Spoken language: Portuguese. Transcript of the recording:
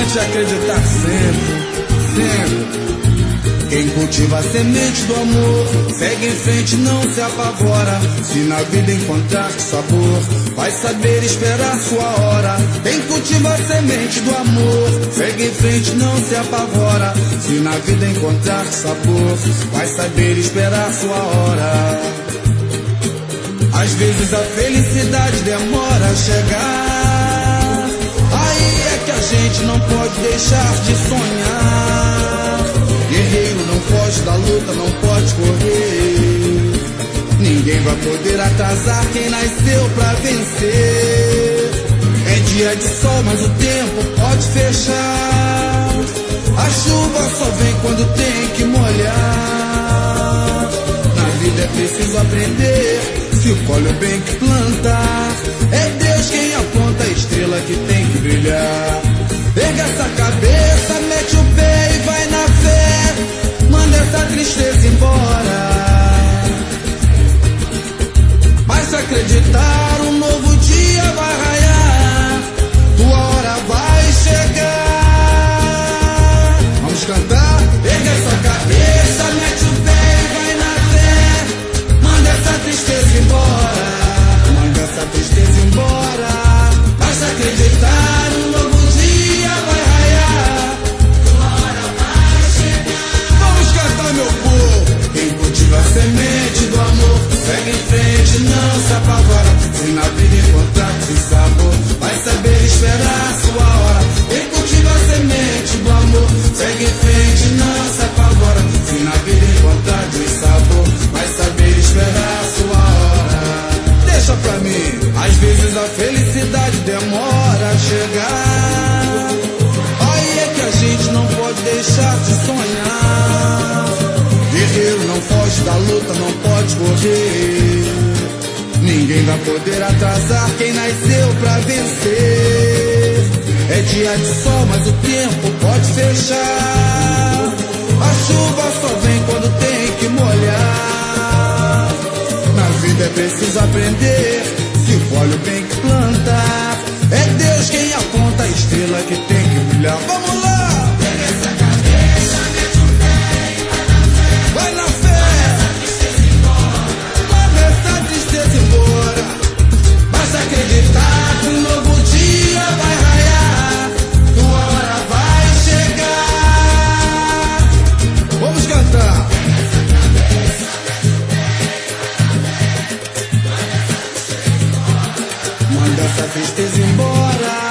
importante é acreditar sempre, sempre. Quem cultiva a semente do amor segue em frente, não se apavora. Se na vida encontrar sabor, vai saber esperar sua hora. Quem cultiva a semente do amor segue em frente, não se apavora. Se na vida encontrar sabor, vai saber esperar sua hora. Às vezes a felicidade demora a chegar. Aí é que a gente não pode deixar de sonhar. Guerreiro não foge da luta, não pode correr. Ninguém vai poder atrasar quem nasceu pra vencer. É dia de sol, mas o tempo pode fechar. A chuva só vem quando tem que molhar. Na vida é preciso aprender, se colhe o bem que plantar. É Deus quem aponta a estrela que tem que brilhar. Erga essa cabeça, mete o pé e vai na fé. Manda essa tristeza embora. Mas se acreditar, um novo dia vai raiar. Tua hora vai chegar. Vamos cantar? Erga essa cabeça, mete o pé e vai na fé. Manda essa tristeza embora. Manda essa tristeza embora. Mas se acreditar, um novo dia vai raiar. Tua hora vai chegar. Vamos cantar, meu povo. Quem cultiva a semente do amor segue em frente, não se apavora. Se na vida encontrar esse sabor, vai saber esperar sua hora. Quem cultiva a semente do amor segue em frente, não se apavora. Se na vida encontrar esse sabor, vai saber esperar sua hora. Deixa pra mim. Às vezes a felicidade demora a chegar. Aí é que a gente não pode deixar de sonhar. Guerreiro não foge da luta, não pode correr. Ninguém vai poder atrasar quem nasceu pra vencer. É dia de sol, mas o tempo pode fechar. A chuva só vem quando tem que molhar. Na vida é preciso aprender, se colhe o bem que plantar. É Deus quem aponta a estrela que tem que brilhar. Vamos lá! Pega essa cabeça, mete o pé e vai na fé. Manda essa tristeza embora. Basta acreditar que um novo dia vai raiar. Tua hora vai chegar. Vamos cantar. Manda essa tristeza embora.